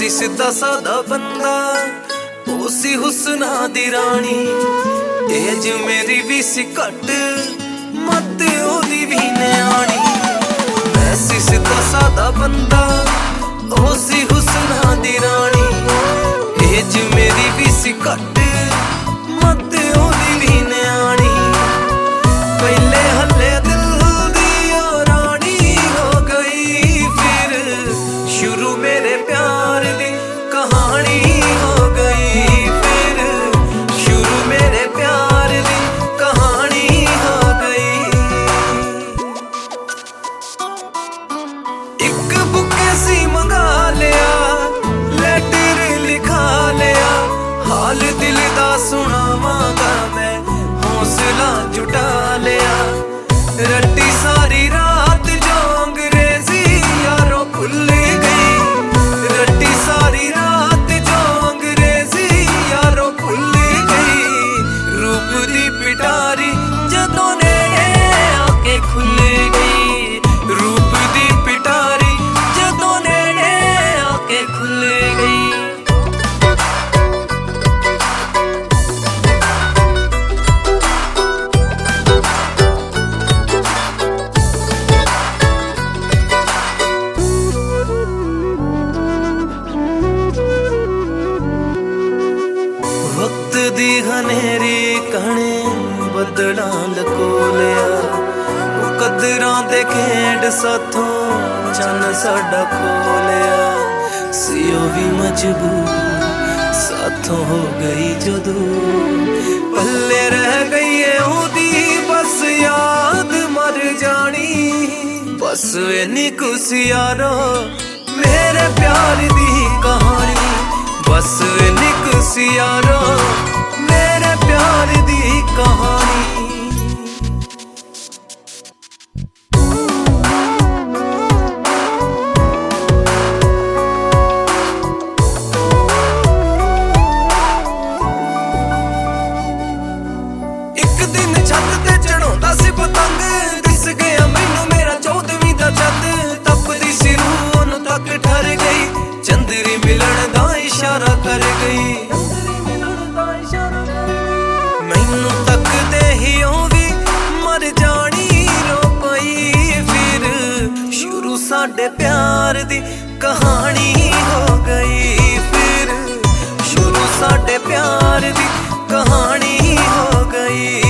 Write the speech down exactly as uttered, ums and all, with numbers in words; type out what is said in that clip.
सी सीधा सादा बंदा, ओ सी हुस्ना दी रानी। एज मेरी भी सी घट, मत ओदी भी न्याणी। मैं सी सीधा सादा बंदा, ओ सी हुस्ना दी रानी। एज मेरी भी सी घट, मत ओदी भी न्याणी। पहले हल्ले दिल दी ओ रानी हो गई, फिर शुरू मेरे प्यार दी कहानी हो गई। फिर शुरू मेरे प्यार दी कहानी हो गई। एक बुके सी मंगा लिया, लेटर लिखा लिया, हाल दिल दा सुनावांगा मैं, हौसला जुटा लिया। रट्टी सारी रात जो अंग्रेजी यारों भुल गई, रट्टी सारी रात जो अंग्रेजी यारों भुल गई। रूप दी पिटारी जदों नेड़े आके खुल गई, रूप दी पिटारी जदों नेड़े आके खुल गई। वक्त दी हनेरी कणे बदलां लको लिया, वो कदरां दे खेड साथों चन साडा खो लिया। सियो भी मजबूर साथों हो गई जो दूर, पल्ले रह गई है ओदी बस याद मर जानी। बस इन्नी कुछ यारो मेरे प्यार दी कहानी, बस इन्नी कुछ यारो मेरे प्यार दी कहानी। एक दिन छत ते चढ़ाउंदा सी पतंग, दिस गया मैनू मेरा चौदहवीं दा चंद। तपदी सी रूह ओनू तक ठर गई, चंदरी मिलन दा इशारा कर गई। मैनू तकदे ही ओ भी मर जानी रो पई। फिर शुरू साडे प्यार दी कहानी हो गई, फिर शुरू साडे प्यार दी कहानी हो गई।